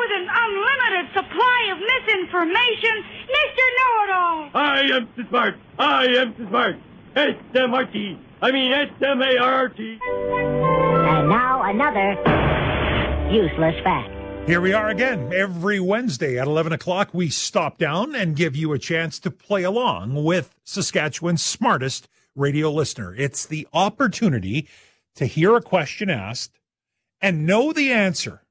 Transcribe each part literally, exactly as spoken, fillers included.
with an unlimited supply of misinformation, Mister Know-It-All. I am smart. I am smart. S M R T. I mean S M A R T. And now another useless fact. Here we are again. Every Wednesday at eleven o'clock, we stop down and give you a chance to play along with Saskatchewan's smartest radio listener. It's the opportunity to hear a question asked and know the answer.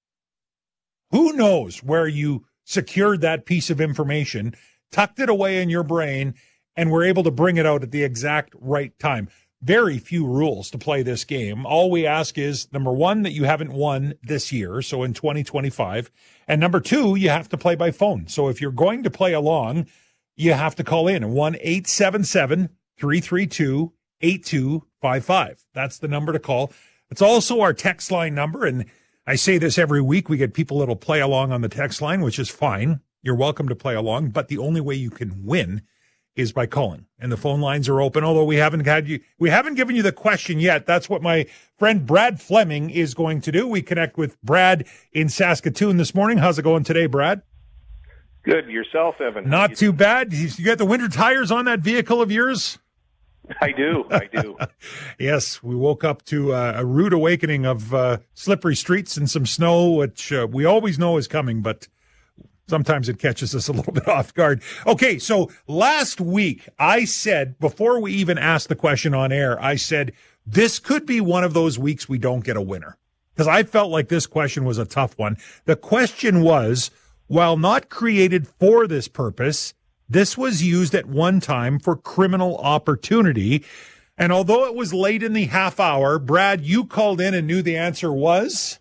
Who knows where you secured that piece of information, tucked it away in your brain, and were able to bring it out at the exact right time. Very few rules to play this game. All we ask is, number one, that you haven't won this year, so in twenty twenty-five. And number two, you have to play by phone. So if you're going to play along, you have to call in one eight seven seven, three three two, eight two five five. That's the number to call. It's also our text line number, and I say this every week. We get people that'll play along on the text line, which is fine. You're welcome to play along, but the only way you can win is by calling, and the phone lines are open. Although we haven't had you, we haven't given you the question yet. That's what my friend Brad Fleming is going to do. We connect with Brad in Saskatoon this morning. How's it going today, Brad? Good. Yourself, Evan? Not too bad. You got the winter tires on that vehicle of yours? I do. I do. Yes, we woke up to uh, a rude awakening of uh, slippery streets and some snow, which uh, we always know is coming, but sometimes it catches us a little bit off guard. Okay, so last week I said, before we even asked the question on air, I said, this could be one of those weeks we don't get a winner. Because I felt like this question was a tough one. The question was, while not created for this purpose, this was used at one time for criminal opportunity. And although it was late in the half hour, Brad, you called in and knew the answer was?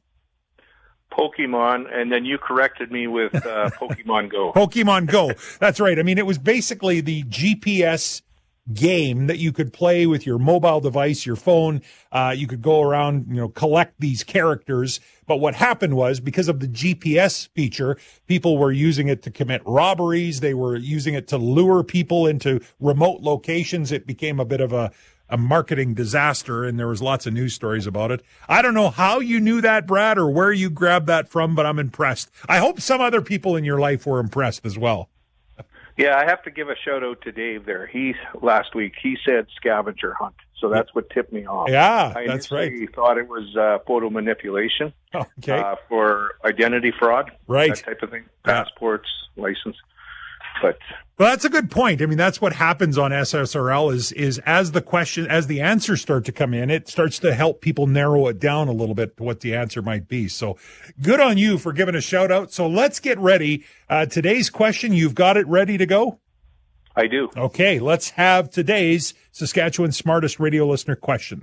Pokemon, and then you corrected me with uh, Pokemon Go. Pokemon Go. That's right. I mean, it was basically the G P S game that you could play with your mobile device, your phone. Uh, you could go around, you know, collect these characters. But what happened was, because of the G P S feature, people were using it to commit robberies. They were using it to lure people into remote locations. It became a bit of a a marketing disaster, and there was lots of news stories about it. I don't know how you knew that, Brad, or where you grabbed that from, but I'm impressed. I hope some other people in your life were impressed as well. Yeah, I have to give a shout out to Dave there. He last week he said scavenger hunt, so that's what tipped me off. Yeah, I that's right. I thought it was uh, photo manipulation, okay, uh, for identity fraud, right? That type of thing, passports, yeah. License. But well, that's a good point. I mean, that's what happens on S S R L is is as the question, as the answers start to come in, it starts to help people narrow it down a little bit to what the answer might be. So good on you for giving a shout out. So let's get ready. Uh, today's question, you've got it ready to go? I do. Okay, let's have today's Saskatchewan smartest radio listener question.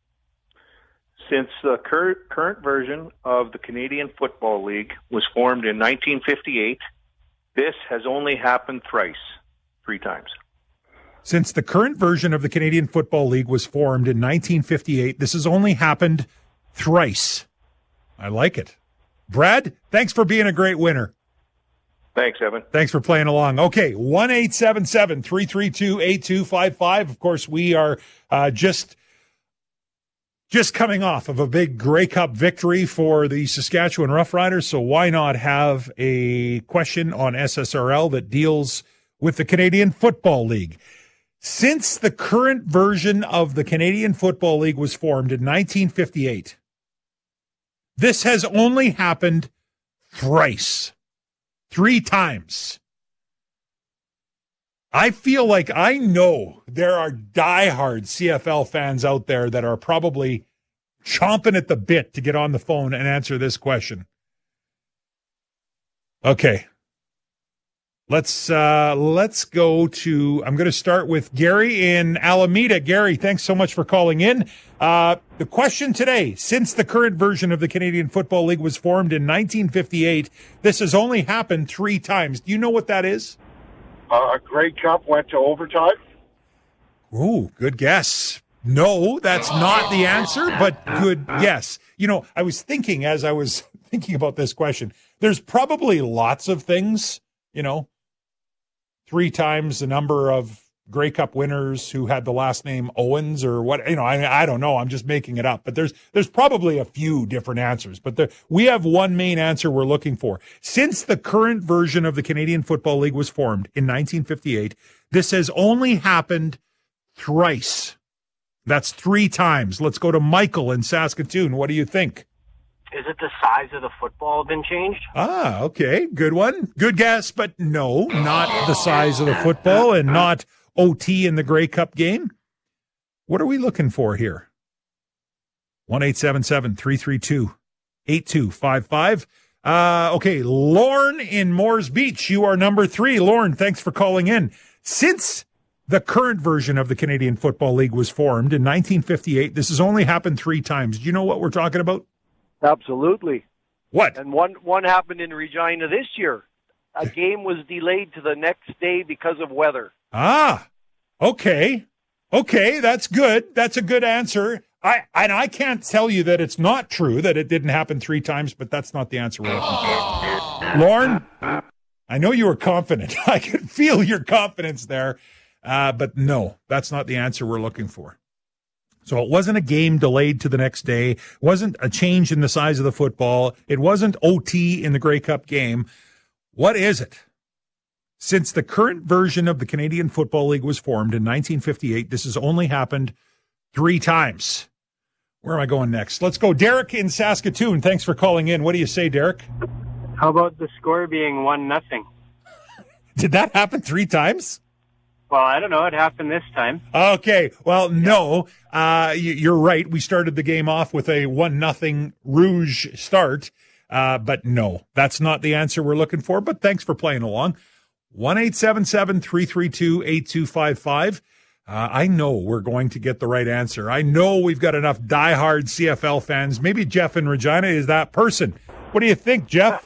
Since the cur- current version of the Canadian Football League was formed in nineteen fifty-eight, this has only happened thrice, three times. Since the current version of the Canadian Football League was formed in nineteen fifty-eight, this has only happened thrice. I like it. Brad, thanks for being a great winner. Thanks, Evan. Thanks for playing along. Okay, one eight seven seven, three three two, eight two five five. Of course, we are uh, just... Just coming off of a big Grey Cup victory for the Saskatchewan Roughriders, so why not have a question on S S R L that deals with the Canadian Football League? Since the current version of the Canadian Football League was formed in nineteen fifty-eight, this has only happened thrice, three times. I feel like I know there are diehard C F L fans out there that are probably chomping at the bit to get on the phone and answer this question. Okay. Let's uh, let's go to, I'm going to start with Gary in Alameda. Gary, thanks so much for calling in. Uh, the question today, since the current version of the Canadian Football League was formed in nineteen fifty-eight, this has only happened three times. Do you know what that is? Uh, Grey Cup went to overtime. Ooh, good guess. No, that's not the answer, but good guess. You know, I was thinking as I was thinking about this question, there's probably lots of things, you know, three times the number of Grey Cup winners who had the last name Owens or what, you know, I I don't know. I'm just making it up. But there's there's probably a few different answers. But there, we have one main answer we're looking for. Since the current version of the Canadian Football League was formed in nineteen fifty-eight, this has only happened thrice. That's three times. Let's go to Michael in Saskatoon. What do you think? Is it the size of the football been changed? Ah, okay. Good one. Good guess, but no, not the size of the football and not O T in the Grey Cup game. What are we looking for here? one eight seven seven, three three two, eight two five five. Uh, okay, Lorne in Moores Beach. You are number three. Lorne, thanks for calling in. Since the current version of the Canadian Football League was formed in nineteen fifty-eight, this has only happened three times. Do you know what we're talking about? Absolutely. What? And one one happened in Regina this year. A game was delayed to the next day because of weather. Ah, okay. Okay, that's good. That's a good answer. I and I can't tell you that it's not true that it didn't happen three times, but that's not the answer we're looking for. Lorne, I know you were confident. I could feel your confidence there. Uh, but no, that's not the answer we're looking for. So it wasn't a game delayed to the next day. It wasn't a change in the size of the football. It wasn't O T in the Grey Cup game. What is it? Since the current version of the Canadian Football League was formed in nineteen fifty-eight, this has only happened three times. Where am I going next? Let's go. Derek in Saskatoon. Thanks for calling in. What do you say, Derek? How about the score being one nothing? Did that happen three times? Well, I don't know. It happened this time. Okay. Well, no, uh, you're right. We started the game off with a one nothing Rouge start. Uh, but no, that's not the answer we're looking for. But thanks for playing along. one eight seven seven, three three two, eight two five five. Uh, I know we're going to get the right answer. I know we've got enough diehard C F L fans. Maybe Jeff in Regina is that person. What do you think, Jeff?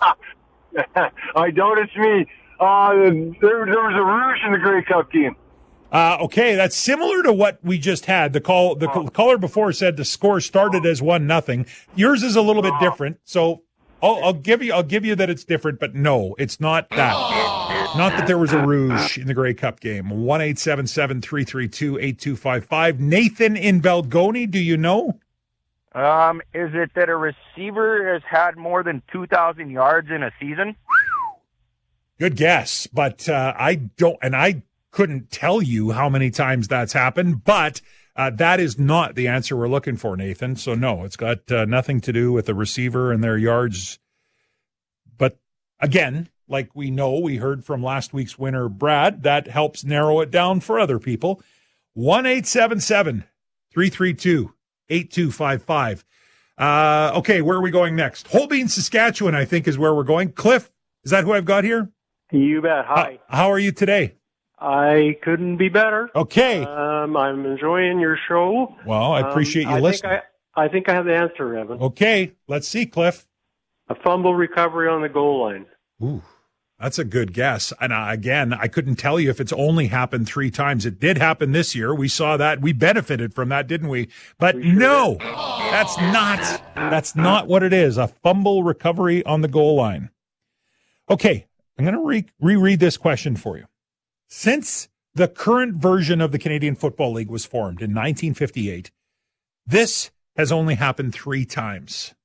I doubt it's me. Uh, there, there was a Rouge in the Grey Cup game. Uh, okay, that's similar to what we just had. The call, the oh. caller before said the score started as one nothing. Yours is a little bit different, so I'll, I'll give you, I'll give you that it's different. But no, it's not that. Not that there was a Rouge in the Grey Cup game. One eight seven seven three three two eight two five five. Nathan in Belgoni, do you know? Um, is it that a receiver has had more than two thousand yards in a season? Good guess, but uh, I don't, and I couldn't tell you how many times that's happened, but uh, that is not the answer we're looking for, Nathan. So no, it's got uh, nothing to do with the receiver and their yards. But again, like we know, we heard from last week's winner, Brad, that helps narrow it down for other people. one eight seven seven, three three two, eight two five five. Uh, okay, where are we going next? Holbein, Saskatchewan, I think is where we're going. Cliff, is that who I've got here? You bet. Hi. Uh, how are you today? I couldn't be better. Okay. Um, I'm enjoying your show. Well, I appreciate um, you I listening. Think I, I think I have the answer, Evan. Okay, let's see, Cliff. A fumble recovery on the goal line. Ooh, that's a good guess. And uh, again, I couldn't tell you if it's only happened three times. It did happen this year. We saw that. We benefited from that, didn't we? But we sure no, did. that's not. That's not what it is. A fumble recovery on the goal line. Okay, I'm going to re- reread this question for you. Since the current version of the Canadian Football League was formed in nineteen fifty-eight, this has only happened three times.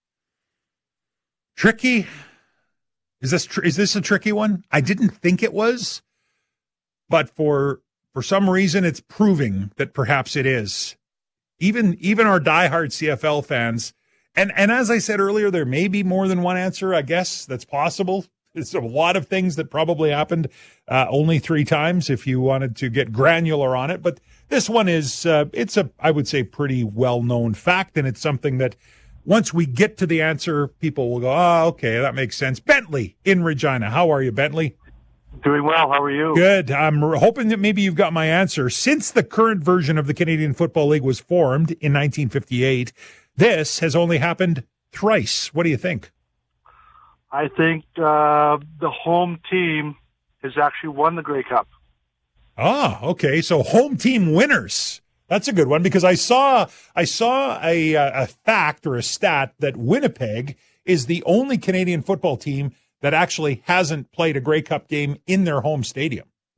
Tricky? Is this tr- is this a tricky one? I didn't think it was, but for for some reason, it's proving that perhaps it is. Even even our diehard C F L fans, and and as I said earlier, there may be more than one answer. I guess that's possible. It's a lot of things that probably happened uh, only three times if you wanted to get granular on it. But this one is, uh, it's a, I would say, pretty well-known fact. And it's something that once we get to the answer, people will go, oh, okay, that makes sense. Bentley in Regina. How are you, Bentley? Doing well. How are you? Good. I'm hoping that maybe you've got my answer. Since the current version of the Canadian Football League was formed in nineteen fifty-eight, this has only happened thrice. What do you think? I think uh, the home team has actually won the Grey Cup. Ah, okay. So home team winners. That's a good one because I saw I saw a a fact or a stat that Winnipeg is the only Canadian football team that actually hasn't played a Grey Cup game in their home stadium.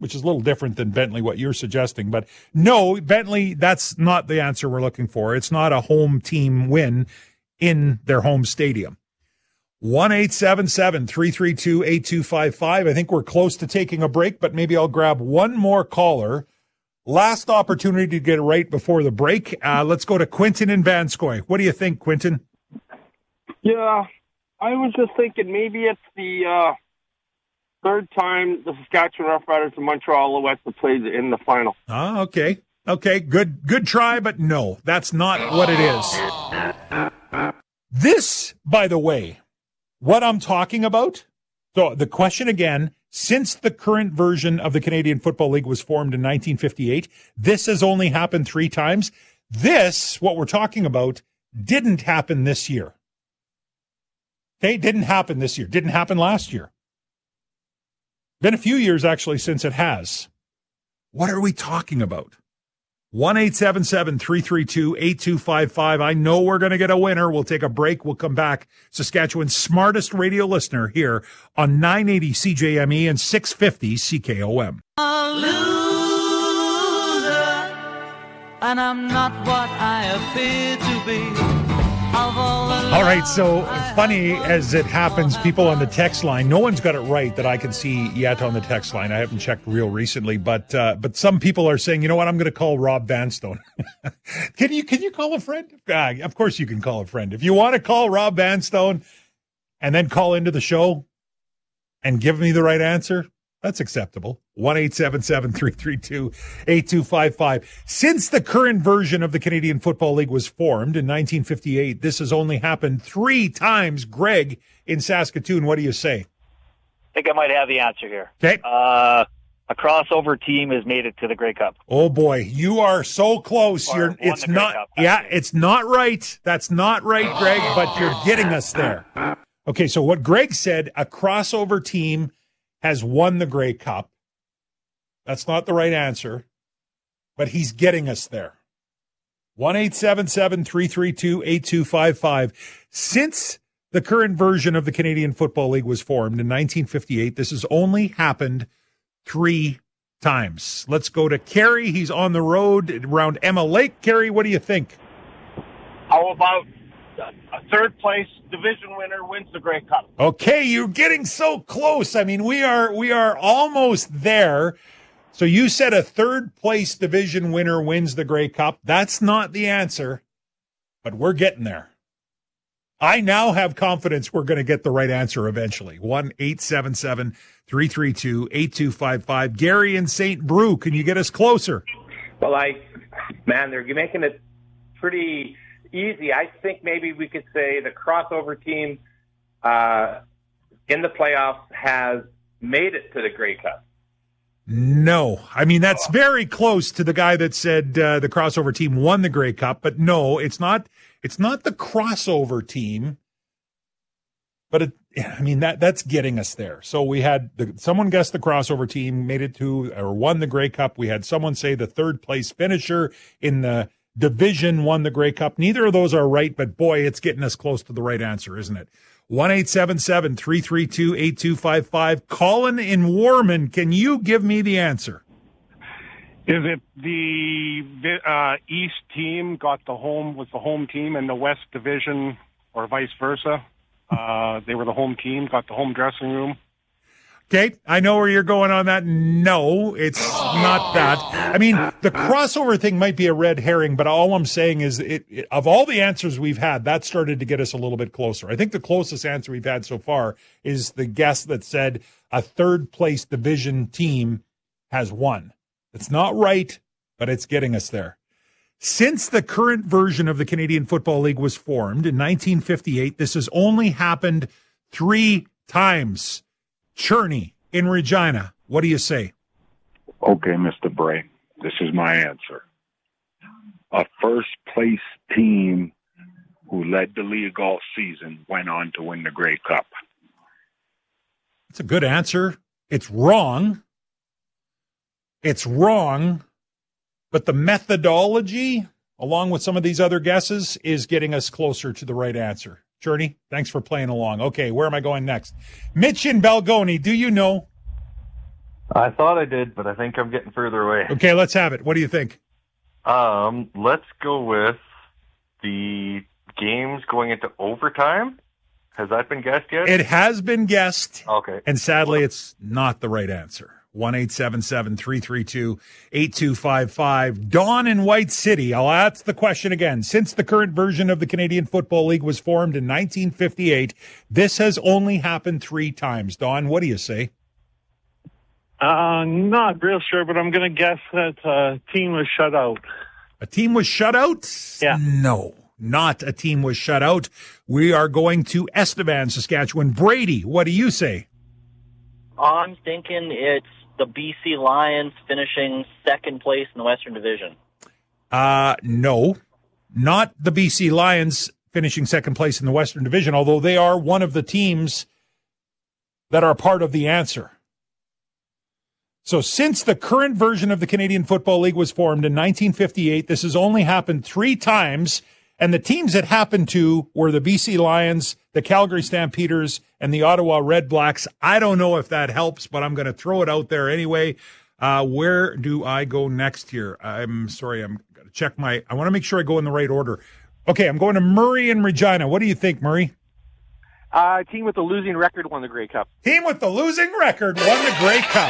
which is a little different than Bentley, what you're suggesting. But no, Bentley, that's not the answer we're looking for. It's not a home team win in their home stadium. one eight seven seven, three three two, eight two five five. I think we're close to taking a break, but maybe I'll grab one more caller. Last opportunity to get it right before the break. Uh, let's go to Quentin in Vanscoy. What do you think, Quentin? Yeah, I was just thinking maybe it's the uh, third time the Saskatchewan Roughriders and Montreal Alouettes have played in the final. Ah, okay. Okay, good good try, but no, that's not what it is. This, by the way, what I'm talking about, so the question again, since the current version of the Canadian Football League was formed in nineteen fifty-eight, this has only happened three times. This, what we're talking about, didn't happen this year. Okay, didn't happen this year. Didn't happen last year. Been a few years, actually, since it has. What are we talking about? one eight seven seven, three three two, eight two five five. I know we're going to get a winner. We'll take a break. We'll come back. Saskatchewan's smartest radio listener here on nine eighty C J M E and six fifty C K O M. A loser, and I'm not what I appear to be. All right, so funny as it happens, people on the text line, no one's got it right that I can see yet on the text line. I haven't checked real recently, but uh, but some people are saying, you know what, I'm going to call Rob Vanstone. can you can you call a friend? Uh, of course you can call a friend. If you want to call Rob Vanstone and then call into the show and give me the right answer, that's acceptable. one eight seven seven, three three two, eight two five five. Since the current version of the Canadian Football League was formed in nineteen fifty-eight, this has only happened three times. Greg in Saskatoon, what do you say? I think I might have the answer here. Okay. Uh, a crossover team has made it to the Grey Cup. Oh boy, you are so close. Or You're it's not Cup, yeah, it's not right. That's not right, Greg, but you're getting us there. Okay, so what Greg said, a crossover team has won the Grey Cup. That's not the right answer, but he's getting us there. one eight seven seven, three three two, eight two five five. Since the current version of the Canadian Football League was formed in nineteen fifty-eight, this has only happened three times. Let's go to Kerry. He's on the road around Emma Lake. Kerry, what do you think? How about a third place division winner wins the Grey Cup? Okay, you're getting so close. I mean, we are we are almost there. So you said a third place division winner wins the Grey Cup. That's not the answer, but we're getting there. I now have confidence we're going to get the right answer eventually. one eight seven seven, three three two, eight two five five. Gary in Saint Brew, can you get us closer? Well, I, man, they're making it pretty easy. I think maybe we could say the crossover team uh, in the playoffs has made it to the Grey Cup. No. I mean, that's very close to the guy that said uh, the crossover team won the Grey Cup, but no, it's not It's not the crossover team, but it, I mean, that that's getting us there. So we had the, someone guessed the crossover team, made it to or won the Grey Cup. We had someone say the third place finisher in the division won the Grey Cup. Neither of those are right, but boy, it's getting us close to the right answer, isn't it? one eight seven seven, three three two, eight two five five. Colin in Warman, can you give me the answer? Is it the uh, East team got the home, was the home team, and the West division, or vice versa? Uh, they were the home team, got the home dressing room. Okay, I know where you're going on that. No, it's not that. I mean, the crossover thing might be a red herring, but all I'm saying is it, it, of all the answers we've had, that started to get us a little bit closer. I think the closest answer we've had so far is the guess that said a third place division team has won. It's not right, but it's getting us there. Since the current version of the Canadian Football League was formed in nineteen fifty-eight, this has only happened three times. Cherney in Regina, what do you say? Okay, Mister Bray, this is my answer. A first-place team who led the league all season went on to win the Grey Cup. That's a good answer. It's wrong. It's wrong, but the methodology, along with some of these other guesses, is getting us closer to the right answer. Cherney, thanks for playing along. Okay, where am I going next? Mitch in Balgoni, do you know? I thought I did, but I think I'm getting further away. Okay, let's have it. What do you think? Um, let's go with the games going into overtime. Has that been guessed yet? It has been guessed. Okay. And sadly, it's not the right answer. one eight seven seven, three three two, eight two five five. Dawn in White City. I'll ask the question again. Since the current version of the Canadian Football League was formed in nineteen fifty-eight, this has only happened three times. Dawn, what do you say? Uh, not real sure, but I'm going to guess that a team was shut out. A team was shut out? Yeah. No, not a team was shut out. We are going to Estevan, Saskatchewan. Brady, what do you say? I'm thinking it's the B C Lions finishing second place in the Western Division. Uh, no, not the B C Lions finishing second place in the Western Division, although they are one of the teams that are part of the answer. So since the current version of the Canadian Football League was formed in nineteen fifty-eight, this has only happened three times, and the teams it happened to were the B C Lions, the Calgary Stampeders, and the Ottawa Red Blacks. I don't know if that helps, but I'm going to throw it out there anyway. Uh, where do I go next here? I'm sorry, I'm going to check my, I want to make sure I go in the right order. Okay, I'm going to Murray and Regina. What do you think, Murray? Uh, team with the losing record won the Grey Cup. Team with the losing record won the Grey Cup.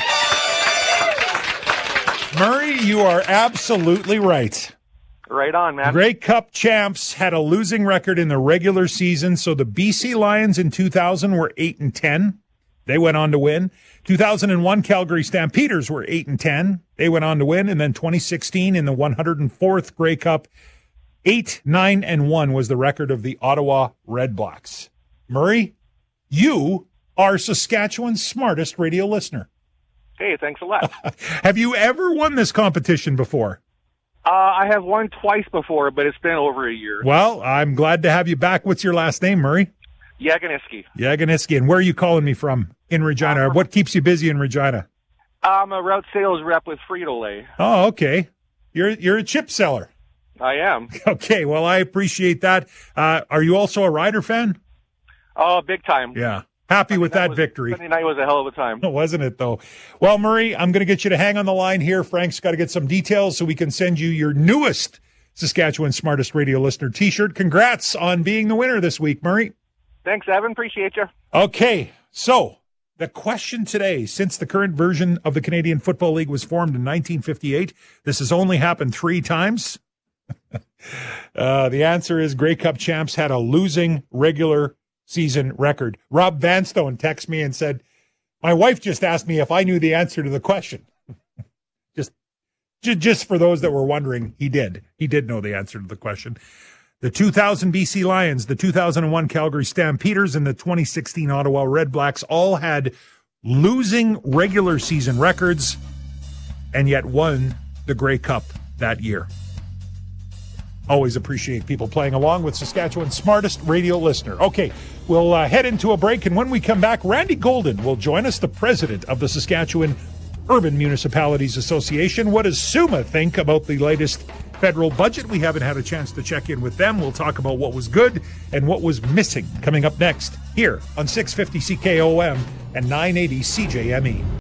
Murray, you are absolutely right. Right on, man. Grey Cup champs had a losing record in the regular season, so the B C Lions in two thousand were eight and ten. They went on to win. two thousand one Calgary Stampeders were eight and ten. They went on to win, and then twenty sixteen in the one hundred fourth Grey Cup, eight, nine and one was the record of the Ottawa Red Blacks. Murray, you are Saskatchewan's smartest radio listener. Hey, thanks a lot. Have you ever won this competition before? Uh, I have won twice before, but it's been over a year. Well, I'm glad to have you back. What's your last name, Murray? Yaganiski. Yaganiski. And where are you calling me from in Regina? Uh, what keeps you busy in Regina? I'm a route sales rep with Frito-Lay. Oh, okay. You're you're a chip seller. I am. Okay, well, I appreciate that. Uh, are you also a Rider fan? Oh, big time. Yeah. Happy with that was, victory. Sunday night was a hell of a time. Wasn't it, though? Well, Murray, I'm going to get you to hang on the line here. Frank's got to get some details so we can send you your newest Saskatchewan Smartest Radio Listener t-shirt. Congrats on being the winner this week, Murray. Thanks, Evan. Appreciate you. Okay, so the question today, since the current version of the Canadian Football League was formed in nineteen fifty-eight, this has only happened three times. uh, the answer is Grey Cup champs had a losing regular season record. Rob Vanstone texted me and said, my wife just asked me if I knew the answer to the question. just, j- just for those that were wondering, he did. He did know the answer to the question. The two thousand B C Lions, the two thousand one Calgary Stampeders, and the twenty sixteen Ottawa Red Blacks all had losing regular season records and yet won the Grey Cup that year. Always appreciate people playing along with Saskatchewan's smartest radio listener. Okay, we'll uh, head into a break, and when we come back, Randy Golden will join us, the president of the Saskatchewan Urban Municipalities Association. What does SUMA think about the latest federal budget? We haven't had a chance to check in with them. We'll talk about what was good and what was missing coming up next here on six fifty C K O M and nine eighty C J M E.